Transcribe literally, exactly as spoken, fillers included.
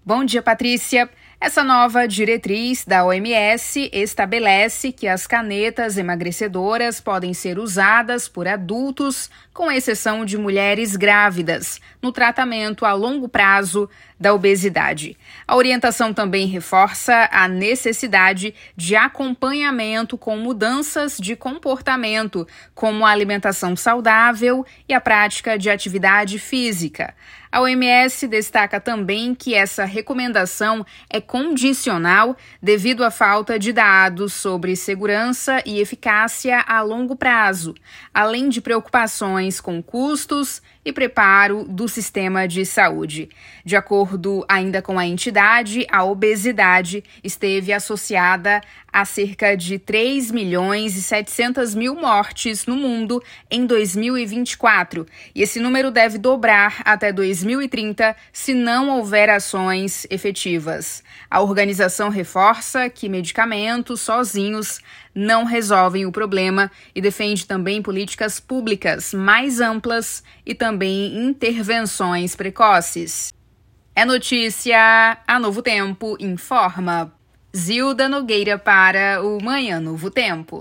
Bom dia, Patrícia. Essa nova diretriz da O M S estabelece que as canetas emagrecedoras podem ser usadas por adultos, com exceção de mulheres grávidas, no tratamento a longo prazo da obesidade. A orientação também reforça a necessidade de acompanhamento com mudanças de comportamento, como a alimentação saudável e a prática de atividade física. A O M S destaca também que essa recomendação é condicional devido à falta de dados sobre segurança e eficácia a longo prazo, além de preocupações com custos e preparo do sistema de saúde. De acordo ainda com a entidade, a obesidade esteve associada a cerca de três milhões e setecentas mil mortes no mundo em dois mil e vinte e quatro, e esse número deve dobrar até dois mil e trinta se não houver ações efetivas. A organização reforça que medicamentos sozinhos não resolvem o problema e defende também políticas públicas mais amplas e também intervenções precoces. É notícia, a Novo Tempo informa. Zilda Nogueira para o Manhã Novo Tempo.